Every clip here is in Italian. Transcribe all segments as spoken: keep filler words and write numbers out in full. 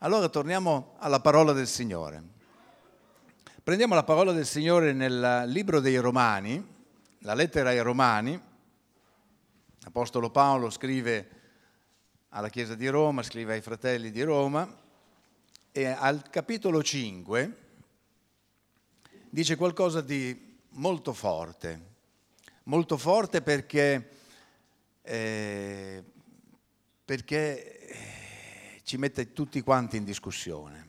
Allora torniamo alla parola del Signore. Prendiamo la parola del Signore nel libro dei Romani, la lettera ai Romani. L'Apostolo Paolo scrive alla Chiesa di Roma, scrive ai fratelli di Roma e al capitolo cinque dice qualcosa di molto forte, molto forte perché, eh, perché ci mette tutti quanti in discussione.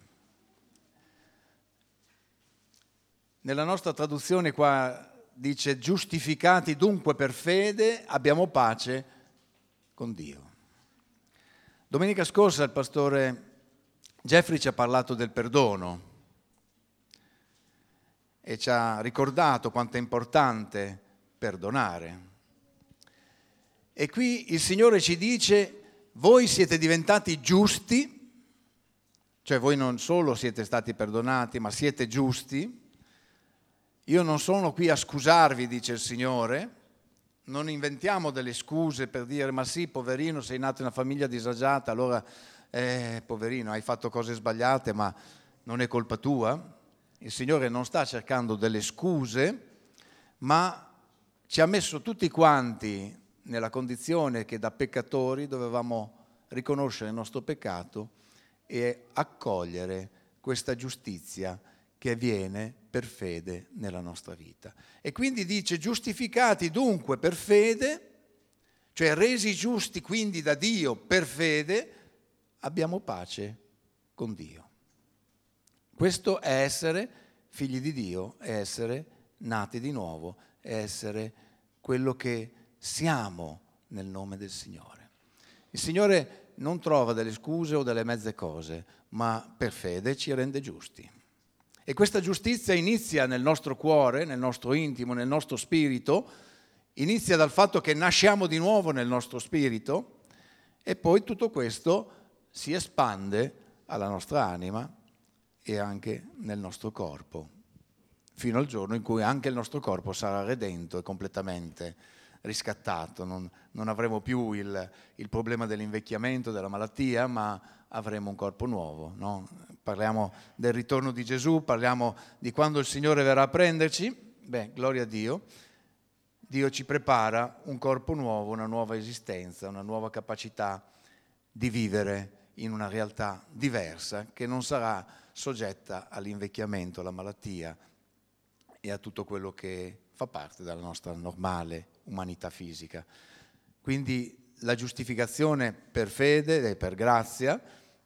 Nella nostra traduzione qua dice: giustificati dunque per fede abbiamo pace con Dio. Domenica scorsa il pastore Jeffrey ci ha parlato del perdono e ci ha ricordato quanto è importante perdonare. E qui il Signore ci dice: voi siete diventati giusti, cioè voi non solo siete stati perdonati, ma siete giusti. Io non sono qui a scusarvi, dice il Signore, non inventiamo delle scuse per dire ma sì, poverino, sei nato in una famiglia disagiata, allora, eh, poverino, hai fatto cose sbagliate, ma non è colpa tua. Il Signore non sta cercando delle scuse, ma ci ha messo tutti quanti nella condizione che da peccatori dovevamo riconoscere il nostro peccato e accogliere questa giustizia che viene per fede nella nostra vita. E quindi dice: giustificati dunque per fede, cioè resi giusti quindi da Dio per fede, abbiamo pace con Dio. Questo è essere figli di Dio, è essere nati di nuovo, è essere quello che siamo nel nome del Signore. Il Signore non trova delle scuse o delle mezze cose, ma per fede ci rende giusti. E questa giustizia inizia nel nostro cuore, nel nostro intimo, nel nostro spirito, inizia dal fatto che nasciamo di nuovo nel nostro spirito e poi tutto questo si espande alla nostra anima e anche nel nostro corpo, fino al giorno in cui anche il nostro corpo sarà redento e completamente riscattato. Non, non avremo più il, il problema dell'invecchiamento, della malattia, ma avremo un corpo nuovo, no? Parliamo del ritorno di Gesù, parliamo di quando il Signore verrà a prenderci. Beh, gloria a Dio. Dio ci prepara un corpo nuovo, una nuova esistenza, una nuova capacità di vivere in una realtà diversa che non sarà soggetta all'invecchiamento, alla malattia e a tutto quello che fa parte della nostra normale umanità fisica. Quindi la giustificazione per fede e per grazia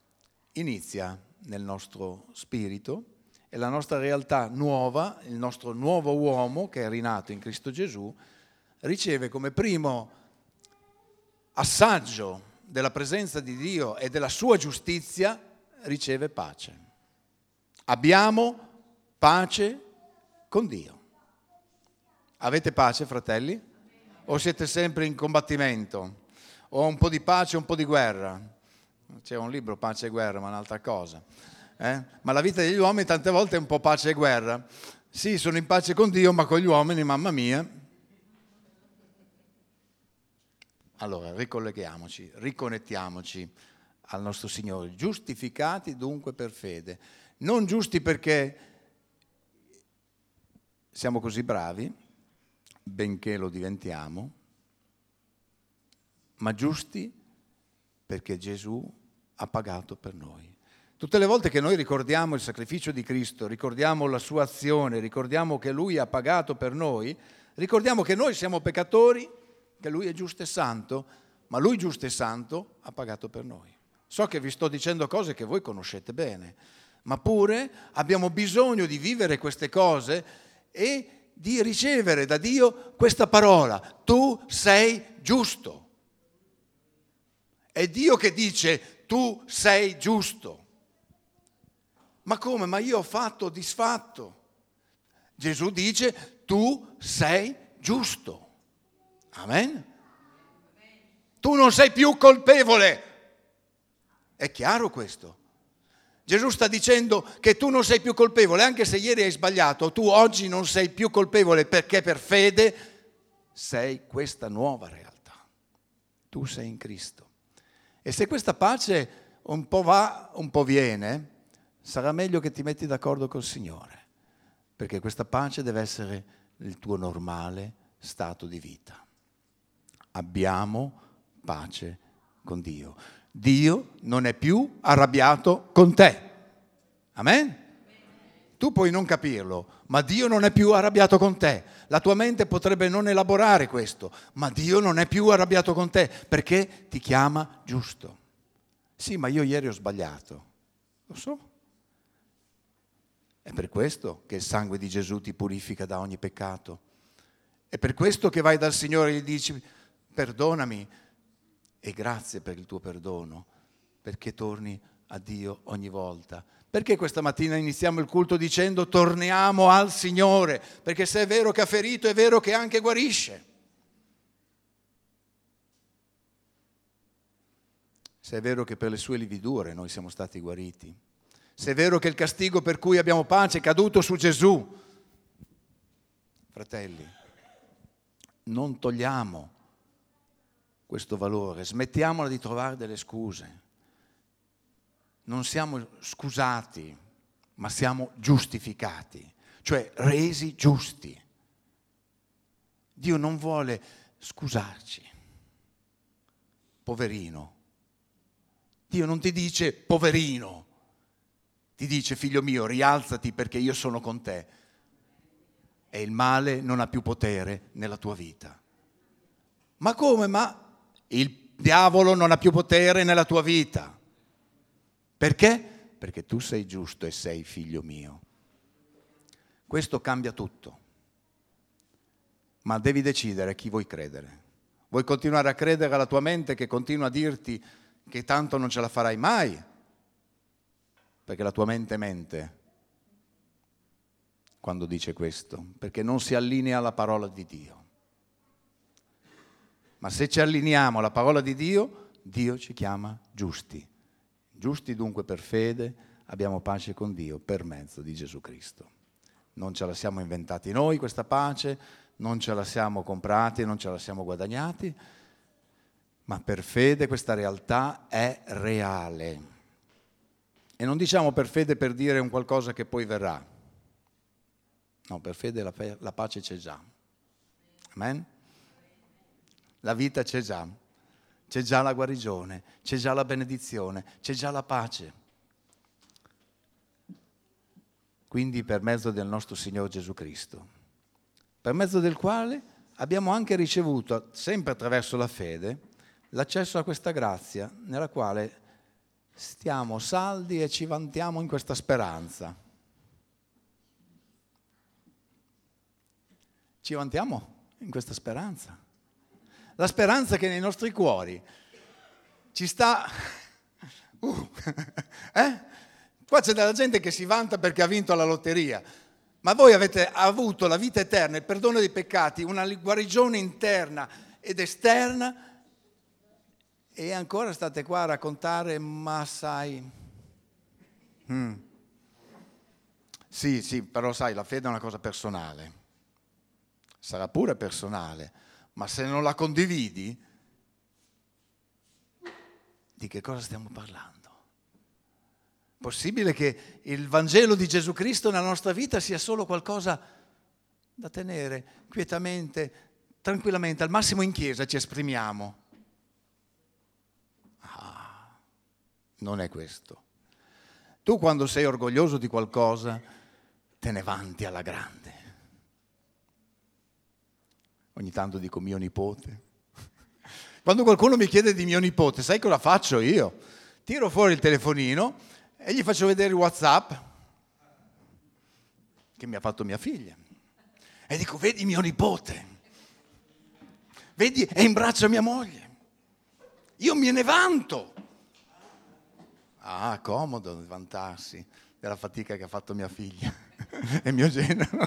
inizia nel nostro spirito e la nostra realtà nuova, il nostro nuovo uomo che è rinato in Cristo Gesù, riceve come primo assaggio della presenza di Dio e della sua giustizia, riceve pace. Abbiamo pace con Dio. Avete pace, fratelli? O siete sempre in combattimento? O un po' di pace, un po' di guerra? C'è un libro, Pace e guerra, ma è un'altra cosa. Eh? Ma la vita degli uomini tante volte è un po' pace e guerra. Sì, sono in pace con Dio, ma con gli uomini, mamma mia. Allora, ricolleghiamoci, riconnettiamoci al nostro Signore. Giustificati dunque per fede. Non giusti perché siamo così bravi, benché lo diventiamo, ma giusti perché Gesù ha pagato per noi. Tutte le volte che noi ricordiamo il sacrificio di Cristo, ricordiamo la sua azione, ricordiamo che Lui ha pagato per noi, ricordiamo che noi siamo peccatori, che Lui è giusto e santo, ma Lui giusto e santo ha pagato per noi. So che vi sto dicendo cose che voi conoscete bene, ma pure abbiamo bisogno di vivere queste cose e di ricevere da Dio questa parola: tu sei giusto. È Dio che dice: tu sei giusto. Ma come? Ma io ho fatto, ho disfatto. Gesù dice: tu sei giusto. Amen? Tu non sei più colpevole. È chiaro questo? Gesù sta dicendo che tu non sei più colpevole, anche se ieri hai sbagliato, tu oggi non sei più colpevole perché per fede sei questa nuova realtà. Tu sei in Cristo. E se questa pace un po' va, un po' viene, sarà meglio che ti metti d'accordo col Signore, perché questa pace deve essere il tuo normale stato di vita. Abbiamo pace con Dio. Dio non è più arrabbiato con te. Amen? Tu puoi non capirlo, ma Dio non è più arrabbiato con te. La tua mente potrebbe non elaborare questo, ma Dio non è più arrabbiato con te, perché ti chiama giusto. Sì, ma io ieri ho sbagliato. Lo so. È per questo che il sangue di Gesù ti purifica da ogni peccato. È per questo che vai dal Signore e gli dici: perdonami e grazie per il tuo perdono, perché torni a Dio ogni volta. Perché questa mattina iniziamo il culto dicendo torniamo al Signore? Perché se è vero che ha ferito, è vero che anche guarisce. Se è vero che per le sue lividure noi siamo stati guariti. Se è vero che il castigo per cui abbiamo pace è caduto su Gesù. Fratelli, non togliamo questo valore, smettiamola di trovare delle scuse. Non siamo scusati, ma siamo giustificati, cioè resi giusti. Dio non vuole scusarci. Poverino. Dio non ti dice poverino, ti dice figlio mio rialzati perché io sono con te e il male non ha più potere nella tua vita. Ma come? Ma il diavolo non ha più potere nella tua vita. Perché? Perché tu sei giusto e sei figlio mio. Questo cambia tutto. Ma devi decidere a chi vuoi credere. Vuoi continuare a credere alla tua mente che continua a dirti che tanto non ce la farai mai? Perché la tua mente mente quando dice questo, perché non si allinea alla parola di Dio. Ma se ci allineiamo alla parola di Dio, Dio ci chiama giusti. Giusti dunque per fede, abbiamo pace con Dio per mezzo di Gesù Cristo. Non ce la siamo inventati noi questa pace, non ce la siamo comprati, non ce la siamo guadagnati, ma per fede questa realtà è reale. E non diciamo per fede per dire un qualcosa che poi verrà. No, per fede la, la pace c'è già. Amen? La vita c'è già. C'è già la guarigione, c'è già la benedizione, c'è già la pace. Quindi per mezzo del nostro Signore Gesù Cristo, per mezzo del quale abbiamo anche ricevuto, sempre attraverso la fede, l'accesso a questa grazia nella quale stiamo saldi e ci vantiamo in questa speranza. Ci vantiamo in questa speranza. La speranza che nei nostri cuori ci sta... Uh, eh? Qua c'è della gente che si vanta perché ha vinto la lotteria, ma voi avete avuto la vita eterna, il perdono dei peccati, una guarigione interna ed esterna e ancora state qua a raccontare, ma sai... Mm. Sì, sì, però sai, la fede è una cosa personale, sarà pure personale. Ma se non la condividi, di che cosa stiamo parlando? Possibile che il Vangelo di Gesù Cristo nella nostra vita sia solo qualcosa da tenere quietamente, tranquillamente, al massimo in chiesa ci esprimiamo? Ah, non è questo. Tu quando sei orgoglioso di qualcosa, te ne vanti alla grande. Ogni tanto dico mio nipote. Quando qualcuno mi chiede di mio nipote, sai cosa faccio io? Tiro fuori il telefonino e gli faccio vedere il WhatsApp che mi ha fatto mia figlia. E dico, vedi mio nipote, vedi, è in braccio a mia moglie. Io me ne vanto. Ah, comodo vantarsi della fatica che ha fatto mia figlia e mio genero.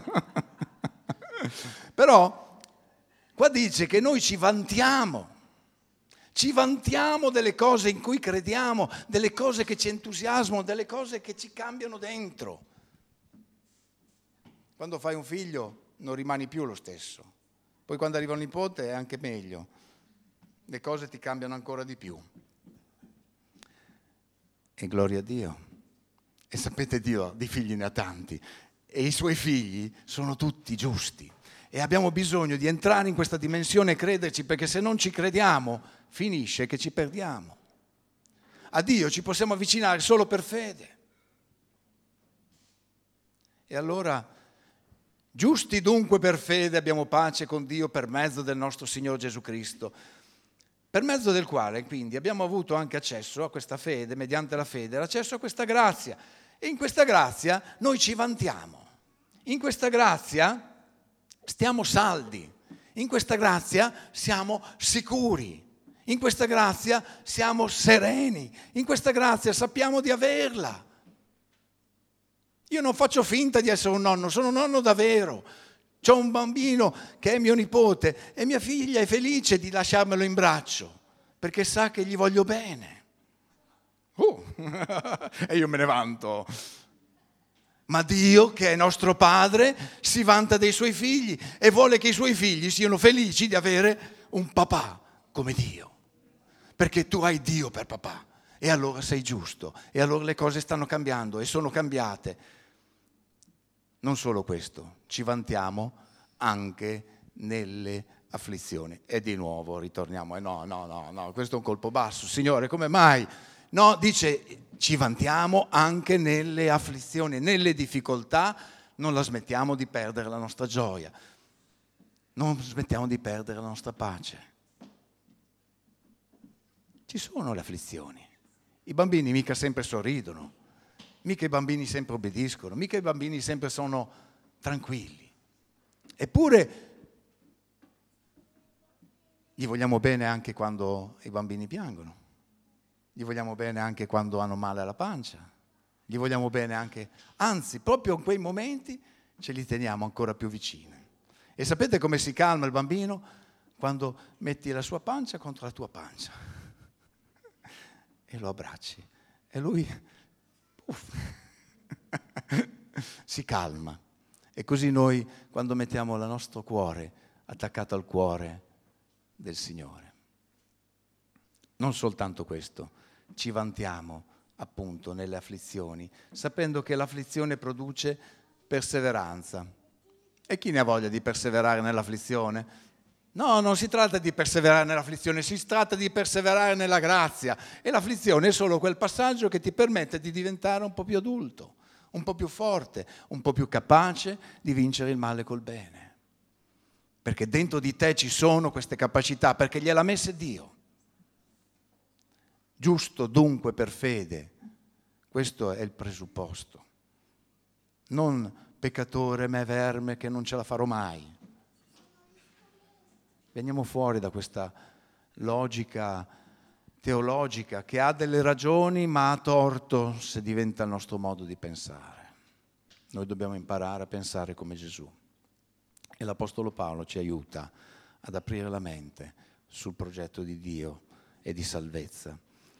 Però qua dice che noi ci vantiamo, ci vantiamo delle cose in cui crediamo, delle cose che ci entusiasmano, delle cose che ci cambiano dentro. Quando fai un figlio non rimani più lo stesso, poi quando arriva un nipote è anche meglio, le cose ti cambiano ancora di più. E gloria a Dio. E sapete, Dio di figli ne ha tanti e i suoi figli sono tutti giusti. E abbiamo bisogno di entrare in questa dimensione e crederci, perché se non ci crediamo finisce che ci perdiamo. A Dio ci possiamo avvicinare solo per fede. E allora, giusti dunque per fede abbiamo pace con Dio per mezzo del nostro Signore Gesù Cristo, per mezzo del quale quindi abbiamo avuto anche accesso a questa fede, mediante la fede, l'accesso a questa grazia. E in questa grazia noi ci vantiamo. In questa grazia stiamo saldi, in questa grazia siamo sicuri, in questa grazia siamo sereni, in questa grazia sappiamo di averla. Io non faccio finta di essere un nonno, sono un nonno davvero. C'ho un bambino che è mio nipote e mia figlia è felice di lasciarmelo in braccio perché sa che gli voglio bene. Uh, e io me ne vanto. Ma Dio, che è nostro Padre, si vanta dei suoi figli e vuole che i suoi figli siano felici di avere un papà come Dio. Perché tu hai Dio per papà e allora sei giusto e allora le cose stanno cambiando e sono cambiate. Non solo questo, ci vantiamo anche nelle afflizioni. E di nuovo ritorniamo, e no, no, no, no, questo è un colpo basso. Signore, come mai? No, dice, ci vantiamo anche nelle afflizioni, nelle difficoltà, non la smettiamo di perdere la nostra gioia, non smettiamo di perdere la nostra pace. Ci sono le afflizioni. I bambini mica sempre sorridono, mica i bambini sempre obbediscono, mica i bambini sempre sono tranquilli. Eppure gli vogliamo bene anche quando i bambini piangono. Gli vogliamo bene anche quando hanno male alla pancia, gli vogliamo bene anche, anzi, proprio in quei momenti ce li teniamo ancora più vicini. E sapete come si calma il bambino? Quando metti la sua pancia contro la tua pancia e lo abbracci e lui uff, si calma. E così noi, quando mettiamo il nostro cuore attaccato al cuore del Signore. Non soltanto questo, ci vantiamo appunto nelle afflizioni, sapendo che l'afflizione produce perseveranza. E chi ne ha voglia di perseverare nell'afflizione? No, non si tratta di perseverare nell'afflizione, si tratta di perseverare nella grazia. E l'afflizione è solo quel passaggio che ti permette di diventare un po' più adulto, un po' più forte, un po' più capace di vincere il male col bene. Perché dentro di te ci sono queste capacità, perché gliel'ha messe Dio. Giusto dunque per fede, questo è il presupposto. Non peccatore, me verme, che non ce la farò mai. Veniamo fuori da questa logica teologica che ha delle ragioni ma ha torto se diventa il nostro modo di pensare. Noi dobbiamo imparare a pensare come Gesù. E l'Apostolo Paolo ci aiuta ad aprire la mente sul progetto di Dio e di salvezza.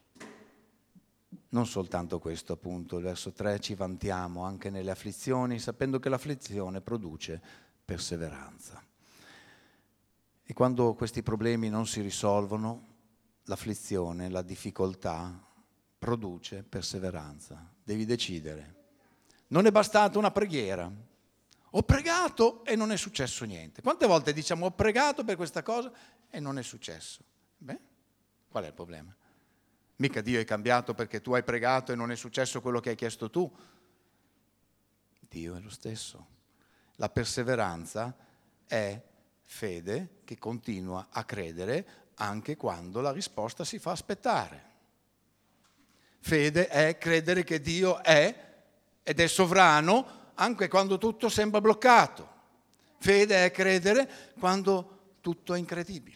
Non soltanto questo, appunto, il verso tre, ci vantiamo anche nelle afflizioni, sapendo che l'afflizione produce perseveranza. E quando questi problemi non si risolvono, l'afflizione, la difficoltà, produce perseveranza. Devi decidere. Non è bastata una preghiera. Ho pregato e non è successo niente. Quante volte diciamo ho pregato per questa cosa e non è successo? Beh, qual è il problema? Mica Dio è cambiato perché tu hai pregato e non è successo quello che hai chiesto tu. Dio è lo stesso. La perseveranza è fede che continua a credere anche quando la risposta si fa aspettare. Fede è credere che Dio è ed è sovrano anche quando tutto sembra bloccato. Fede è credere quando tutto è incredibile.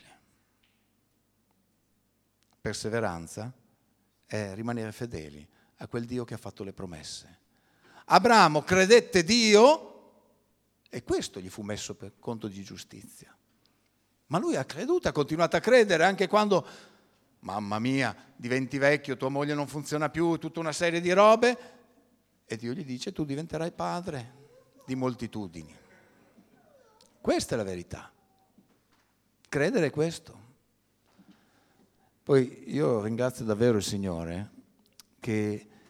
Perseveranza è rimanere fedeli a quel Dio che ha fatto le promesse. Abramo credette Dio e questo gli fu messo per conto di giustizia. Ma lui ha creduto, ha continuato a credere anche quando, mamma mia, diventi vecchio, tua moglie non funziona più, tutta una serie di robe, e Dio gli dice tu diventerai padre di moltitudini. Questa è la verità. Credere è questo. Poi io ringrazio davvero il Signore che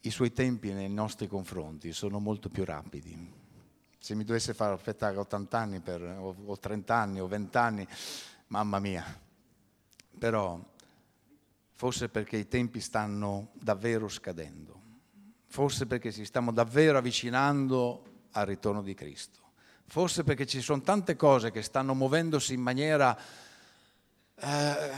i suoi tempi nei nostri confronti sono molto più rapidi. Se mi dovesse far aspettare ottanta anni per, o, o trenta anni o venti anni, mamma mia. Però forse perché i tempi stanno davvero scadendo, forse perché ci stiamo davvero avvicinando al ritorno di Cristo, forse perché ci sono tante cose che stanno muovendosi in maniera, eh,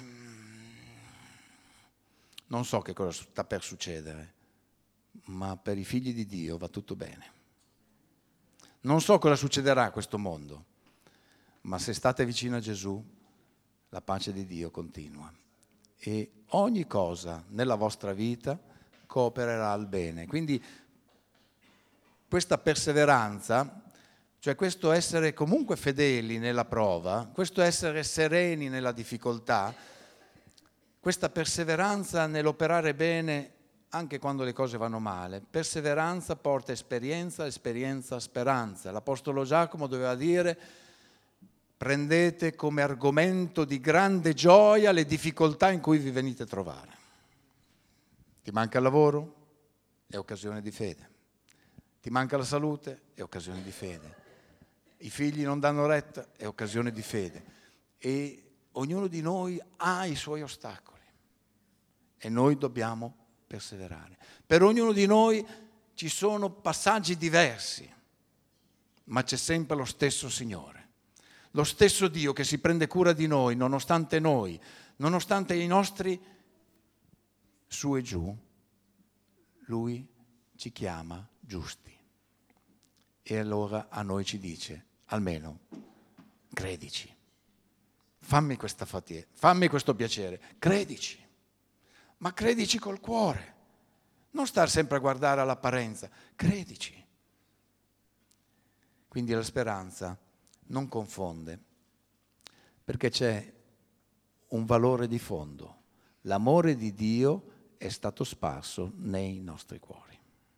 non so che cosa sta per succedere, ma per i figli di Dio va tutto bene. Non so cosa succederà a questo mondo, ma se state vicino a Gesù, la pace di Dio continua. E ogni cosa nella vostra vita coopererà al bene. Quindi questa perseveranza, cioè questo essere comunque fedeli nella prova, questo essere sereni nella difficoltà, questa perseveranza nell'operare bene anche quando le cose vanno male. Perseveranza porta esperienza, esperienza speranza. L'Apostolo Giacomo doveva dire: prendete come argomento di grande gioia le difficoltà in cui vi venite a trovare. Ti manca il lavoro? È occasione di fede. Ti manca la salute? È occasione di fede. I figli non danno retta? È occasione di fede. E ognuno di noi ha i suoi ostacoli e noi dobbiamo perseverare. Per ognuno di noi ci sono passaggi diversi, ma c'è sempre lo stesso Signore, lo stesso Dio che si prende cura di noi, nonostante noi, nonostante i nostri su e giù, Lui ci chiama giusti. E allora a noi ci dice, almeno, credici, fammi questa fatica, fammi questo piacere, credici. Ma credici col cuore, non star sempre a guardare all'apparenza, credici. Quindi la speranza non confonde, perché c'è un valore di fondo. L'amore di Dio è stato sparso nei nostri cuori.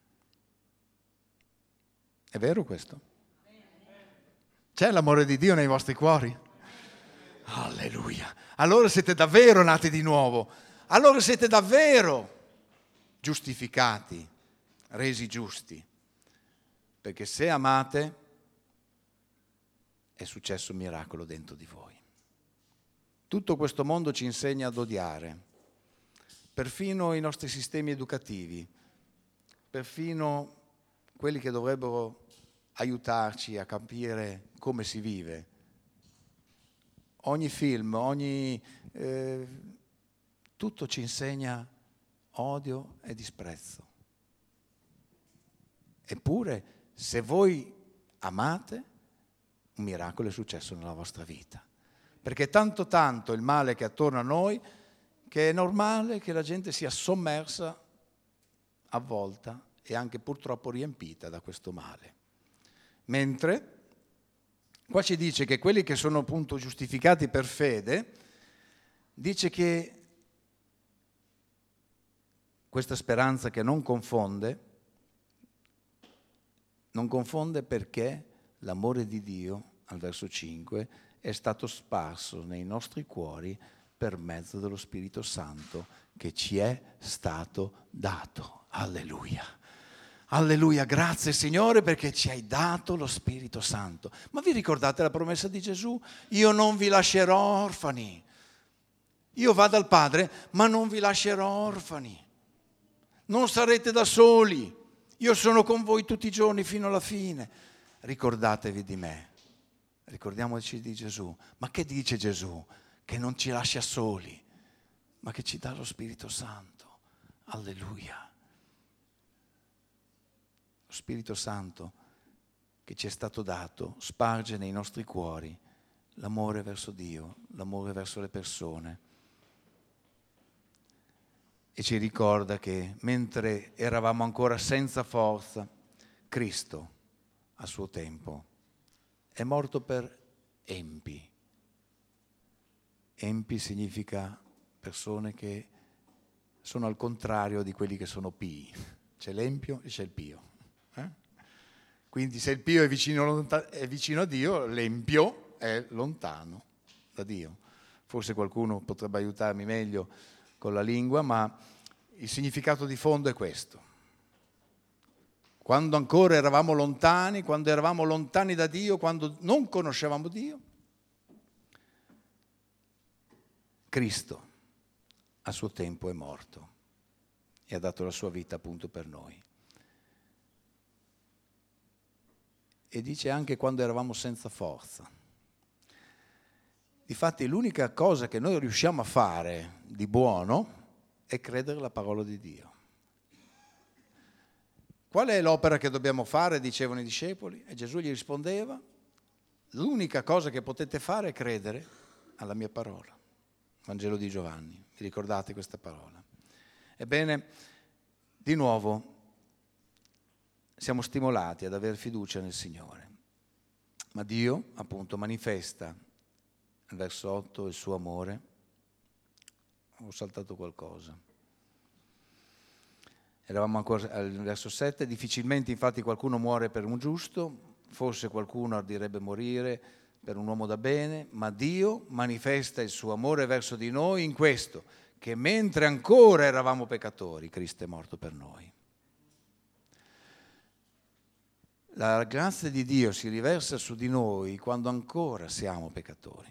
È vero questo? C'è l'amore di Dio nei vostri cuori? Alleluia! Allora siete davvero nati di nuovo. Allora siete davvero giustificati, resi giusti, perché se amate è successo un miracolo dentro di voi. Tutto questo mondo ci insegna ad odiare, perfino i nostri sistemi educativi, perfino quelli che dovrebbero aiutarci a capire come si vive. Ogni film, ogni... Eh, tutto ci insegna odio e disprezzo. Eppure, se voi amate, un miracolo è successo nella vostra vita. Perché è tanto tanto il male che è attorno a noi che è normale che la gente sia sommersa, avvolta e anche purtroppo riempita da questo male. Mentre qua ci dice che quelli che sono appunto giustificati per fede, dice che questa speranza che non confonde, non confonde perché l'amore di Dio, al verso cinque, è stato sparso nei nostri cuori per mezzo dello Spirito Santo che ci è stato dato. Alleluia! Alleluia! Grazie Signore perché ci hai dato lo Spirito Santo. Ma vi ricordate la promessa di Gesù? Io non vi lascerò orfani. Io vado al Padre, ma non vi lascerò orfani. Non sarete da soli, io sono con voi tutti i giorni fino alla fine. Ricordatevi di me, ricordiamoci di Gesù. Ma che dice Gesù? Che non ci lascia soli, ma che ci dà lo Spirito Santo. Alleluia. Lo Spirito Santo che ci è stato dato sparge nei nostri cuori l'amore verso Dio, l'amore verso le persone. E ci ricorda che mentre eravamo ancora senza forza, Cristo, a suo tempo, è morto per empi. Empi significa persone che sono al contrario di quelli che sono pii. C'è l'empio e c'è il pio. Eh? Quindi se il pio è vicino, è vicino a Dio, l'empio è lontano da Dio. Forse qualcuno potrebbe aiutarmi meglio con la lingua, ma il significato di fondo è questo. quando ancora eravamo lontani, quando eravamo lontani da Dio, quando non conoscevamo Dio, Cristo a suo tempo è morto e ha dato la sua vita appunto per noi. E dice anche quando eravamo senza forza. Difatti l'unica cosa che noi riusciamo a fare di buono è credere alla parola di Dio. Qual è l'opera che dobbiamo fare? Dicevano i discepoli. E Gesù gli rispondeva: l'unica cosa che potete fare è credere alla mia parola. Vangelo di Giovanni. Vi ricordate questa parola? Ebbene, di nuovo, siamo stimolati ad avere fiducia nel Signore. Ma Dio, appunto, manifesta nel verso otto il suo amore. Ho saltato qualcosa. Eravamo ancora al verso sette. Difficilmente infatti qualcuno muore per un giusto, forse qualcuno ardirebbe morire per un uomo da bene, ma Dio manifesta il suo amore verso di noi in questo, che mentre ancora eravamo peccatori, Cristo è morto per noi. La grazia di Dio si riversa su di noi quando ancora siamo peccatori.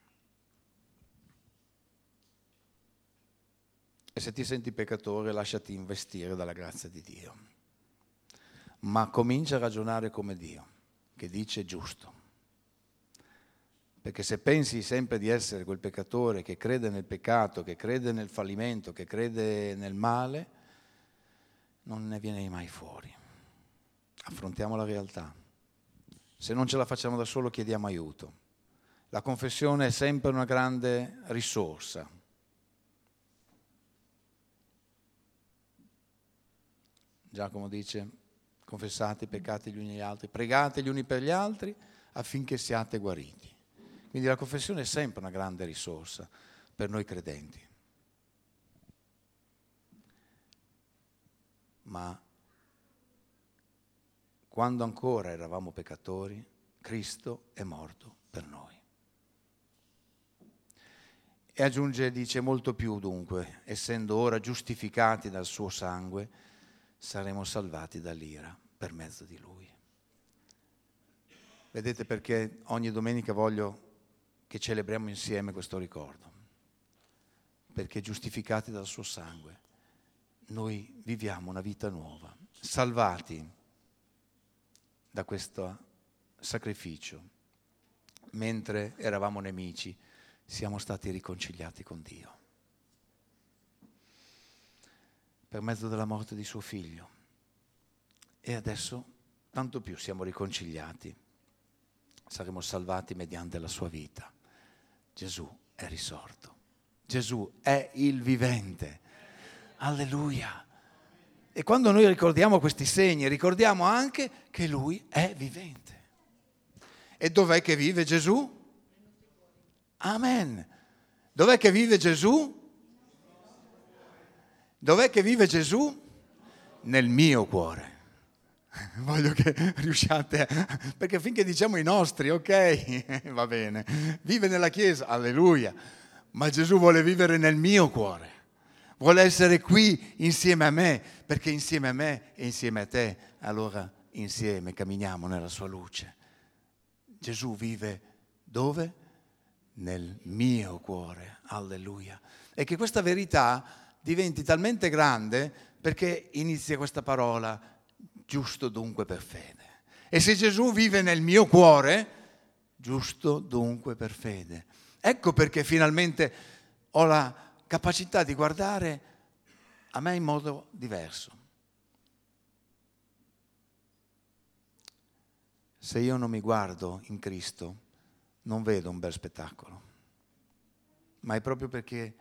E se ti senti peccatore, lasciati investire dalla grazia di Dio. Ma comincia a ragionare come Dio, che dice giusto. Perché se pensi sempre di essere quel peccatore che crede nel peccato, che crede nel fallimento, che crede nel male, non ne viene mai fuori. Affrontiamo la realtà. Se non ce la facciamo da solo, chiediamo aiuto. La confessione è sempre una grande risorsa. Giacomo dice: confessate i peccati gli uni agli altri, pregate gli uni per gli altri affinché siate guariti. Quindi la confessione è sempre una grande risorsa per noi credenti. Ma quando ancora eravamo peccatori, Cristo è morto per noi. E aggiunge, dice, molto più dunque, essendo ora giustificati dal suo sangue, saremo salvati dall'ira per mezzo di Lui. Vedete perché ogni domenica voglio che celebriamo insieme questo ricordo? Perché giustificati dal suo sangue, noi viviamo una vita nuova, salvati da questo sacrificio. Mentre eravamo nemici, siamo stati riconciliati con Dio. Per mezzo della morte di suo figlio. E adesso, tanto più siamo riconciliati, saremo salvati mediante la sua vita. Gesù è risorto. Gesù è il vivente. Alleluia. E quando noi ricordiamo questi segni, ricordiamo anche che Lui è vivente. E dov'è che vive Gesù? Amen. Dov'è che vive Gesù? Dov'è che vive Gesù? Nel mio cuore. Voglio che riusciate, a... perché finché diciamo i nostri, ok, va bene. Vive nella Chiesa, alleluia. Ma Gesù vuole vivere nel mio cuore. Vuole essere qui insieme a me, perché insieme a me e insieme a te, allora insieme camminiamo nella sua luce. Gesù vive dove? Nel mio cuore, alleluia. E che questa verità diventi talmente grande perché inizia questa parola, giusto dunque per fede. E se Gesù vive nel mio cuore, giusto dunque per fede. Ecco perché finalmente ho la capacità di guardare a me in modo diverso. Se io non mi guardo in Cristo, non vedo un bel spettacolo, ma è proprio perché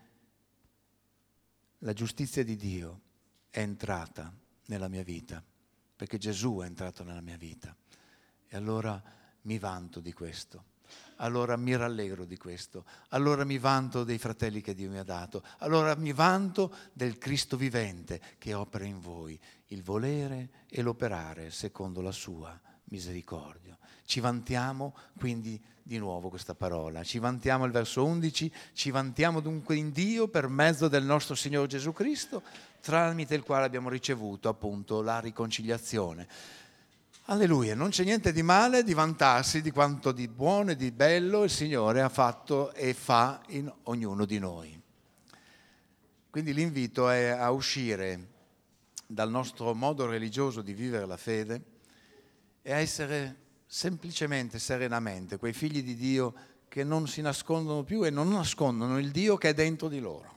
la giustizia di Dio è entrata nella mia vita, perché Gesù è entrato nella mia vita. E allora mi vanto di questo, allora mi rallegro di questo, allora mi vanto dei fratelli che Dio mi ha dato, allora mi vanto del Cristo vivente che opera in voi, il volere e l'operare secondo la sua misericordia. Ci vantiamo quindi di nuovo questa parola, ci vantiamo il verso undici, ci vantiamo dunque in Dio per mezzo del nostro Signore Gesù Cristo, tramite il quale abbiamo ricevuto appunto la riconciliazione. Alleluia, non c'è niente di male di vantarsi di quanto di buono e di bello il Signore ha fatto e fa in ognuno di noi. Quindi l'invito è a uscire dal nostro modo religioso di vivere la fede e a essere semplicemente, serenamente, quei figli di Dio che non si nascondono più e non nascondono il Dio che è dentro di loro.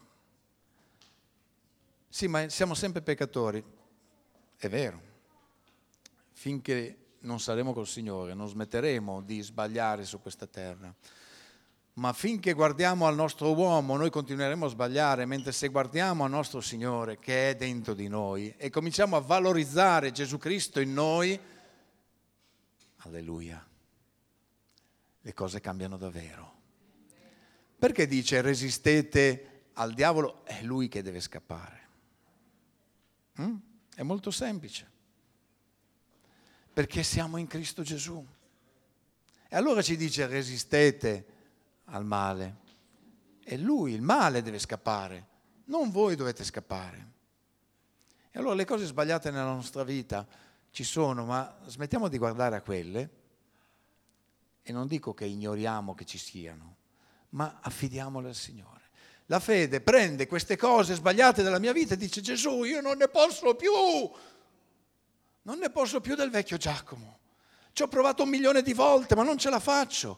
Sì, ma siamo sempre peccatori, è vero. Finché non saremo col Signore, non smetteremo di sbagliare su questa terra. Ma finché guardiamo al nostro uomo, noi continueremo a sbagliare, mentre se guardiamo al nostro Signore che è dentro di noi e cominciamo a valorizzare Gesù Cristo in noi, alleluia, le cose cambiano davvero. Perché dice resistete al diavolo? È lui che deve scappare. Mm? È molto semplice. Perché siamo in Cristo Gesù. E allora ci dice resistete al male. E lui, il male, deve scappare. Non voi dovete scappare. E allora le cose sbagliate nella nostra vita ci sono, ma smettiamo di guardare a quelle, e non dico che ignoriamo che ci siano, ma affidiamole al Signore. La fede prende queste cose sbagliate della mia vita e dice Gesù, io non ne posso più, non ne posso più del vecchio Giacomo. Ci ho provato un milione di volte, ma non ce la faccio.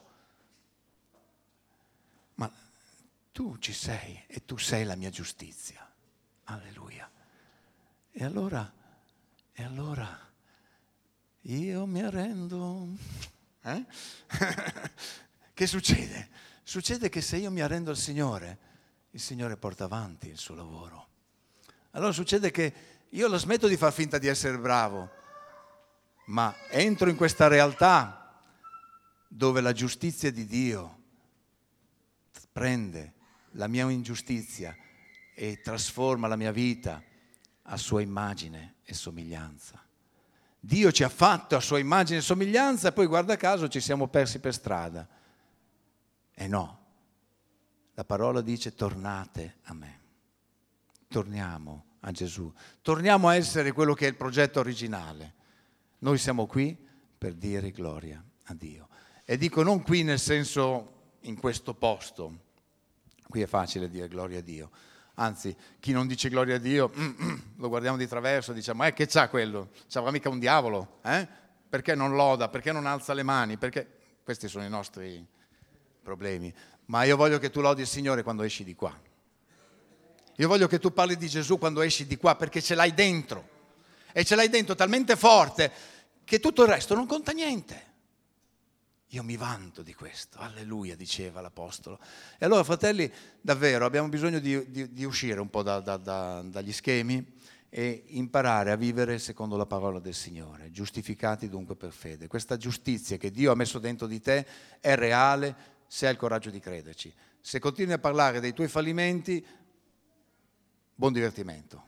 Ma tu ci sei e tu sei la mia giustizia. Alleluia. E allora, e allora... io mi arrendo. Eh? Che succede? Succede che se io mi arrendo al Signore, il Signore porta avanti il suo lavoro. Allora succede che io la smetto di far finta di essere bravo, ma entro in questa realtà dove la giustizia di Dio prende la mia ingiustizia e trasforma la mia vita a sua immagine e somiglianza. Dio ci ha fatto a sua immagine e somiglianza e poi guarda caso ci siamo persi per strada. E no, la parola dice tornate a me, torniamo a Gesù, torniamo a essere quello che è il progetto originale. Noi siamo qui per dire gloria a Dio. E dico non qui nel senso in questo posto, qui è facile dire gloria a Dio. Anzi, chi non dice gloria a Dio, mm, mm, lo guardiamo di traverso, diciamo, eh, che c'ha quello? C'avrà mica un diavolo? Eh? Perché non loda? Perché non alza le mani? Perché questi sono i nostri problemi. Ma io voglio che tu lodi il Signore quando esci di qua. Io voglio che tu parli di Gesù quando esci di qua, perché ce l'hai dentro. E ce l'hai dentro talmente forte che tutto il resto non conta niente. Io mi vanto di questo, alleluia, diceva l'Apostolo. E allora, fratelli, davvero abbiamo bisogno di, di, di uscire un po' da, da, da, dagli schemi e imparare a vivere secondo la parola del Signore, giustificati dunque per fede. Questa giustizia che Dio ha messo dentro di te è reale se hai il coraggio di crederci. Se continui a parlare dei tuoi fallimenti, buon divertimento.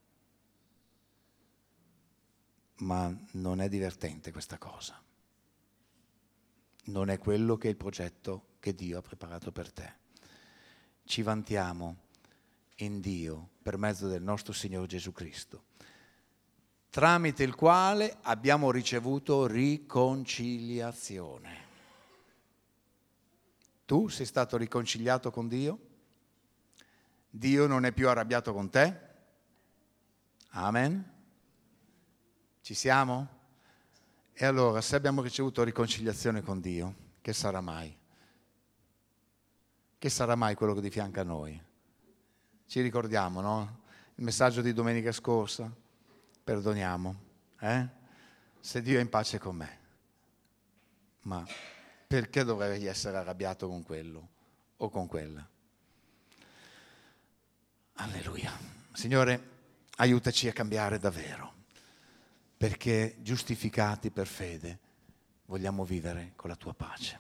Ma non è divertente questa cosa. Non è quello che è il progetto che Dio ha preparato per te. Ci vantiamo in Dio per mezzo del nostro Signore Gesù Cristo, tramite il quale abbiamo ricevuto riconciliazione. Tu sei stato riconciliato con Dio? Dio non è più arrabbiato con te? Amen? Ci siamo? E allora, se abbiamo ricevuto riconciliazione con Dio, che sarà mai? Che sarà mai quello che di fianco a noi? Ci ricordiamo, no? Il messaggio di domenica scorsa? Perdoniamo, eh? Se Dio è in pace con me. Ma perché dovrei essere arrabbiato con quello o con quella? Alleluia. Signore, aiutaci a cambiare davvero. Perché giustificati per fede vogliamo vivere con la tua pace.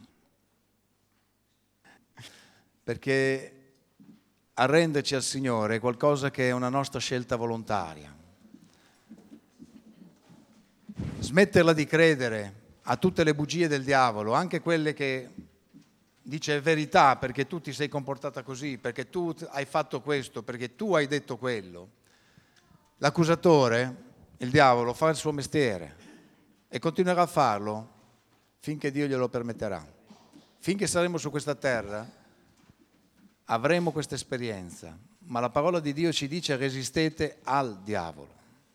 Perché arrenderci al Signore è qualcosa che è una nostra scelta volontaria. Smetterla di credere a tutte le bugie del diavolo, anche quelle che dice verità perché tu ti sei comportata così, perché tu hai fatto questo, perché tu hai detto quello. L'accusatore, il diavolo, fa il suo mestiere e continuerà a farlo finché Dio glielo permetterà. Finché saremo su questa terra avremo questa esperienza, ma la parola di Dio ci dice resistete al diavolo,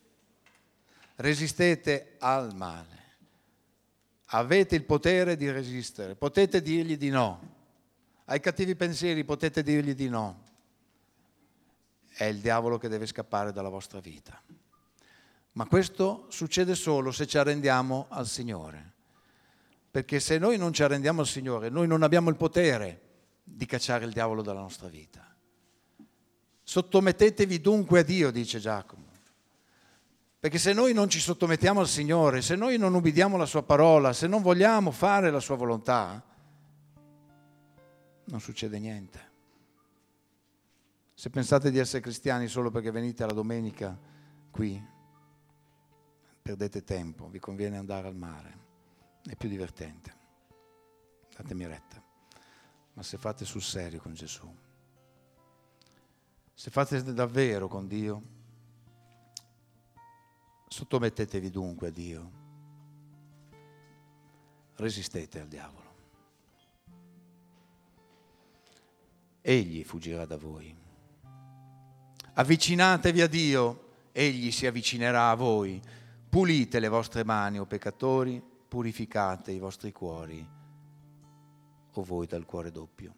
resistete al male. Avete il potere di resistere, potete dirgli di no. Ai cattivi pensieri potete dirgli di no. È il diavolo che deve scappare dalla vostra vita. Ma questo succede solo se ci arrendiamo al Signore. Perché se noi non ci arrendiamo al Signore, noi non abbiamo il potere di cacciare il diavolo dalla nostra vita. Sottomettetevi dunque a Dio, dice Giacomo. Perché se noi non ci sottomettiamo al Signore, se noi non ubbidiamo la Sua parola, se non vogliamo fare la Sua volontà, non succede niente. Se pensate di essere cristiani solo perché venite alla domenica qui, perdete tempo, vi conviene andare al mare, è più divertente, datemi retta. Ma se fate sul serio con Gesù, se fate davvero con Dio, sottomettetevi dunque a Dio, resistete al diavolo. Egli fuggirà da voi. Avvicinatevi a Dio, Egli si avvicinerà a voi. Pulite le vostre mani, o peccatori, purificate i vostri cuori, o voi dal cuore doppio.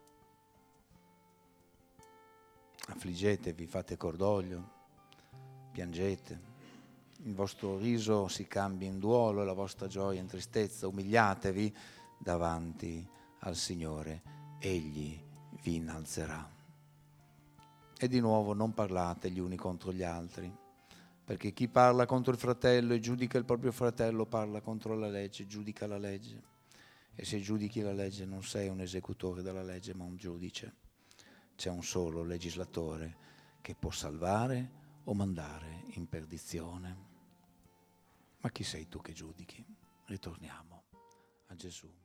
Affliggetevi, fate cordoglio, piangete. Il vostro riso si cambia in duolo, la vostra gioia in tristezza. Umiliatevi davanti al Signore, Egli vi innalzerà. E di nuovo non parlate gli uni contro gli altri, perché chi parla contro il fratello e giudica il proprio fratello parla contro la legge, giudica la legge. E se giudichi la legge non sei un esecutore della legge, ma un giudice. C'è un solo legislatore che può salvare o mandare in perdizione. Ma chi sei tu che giudichi? Ritorniamo a Gesù.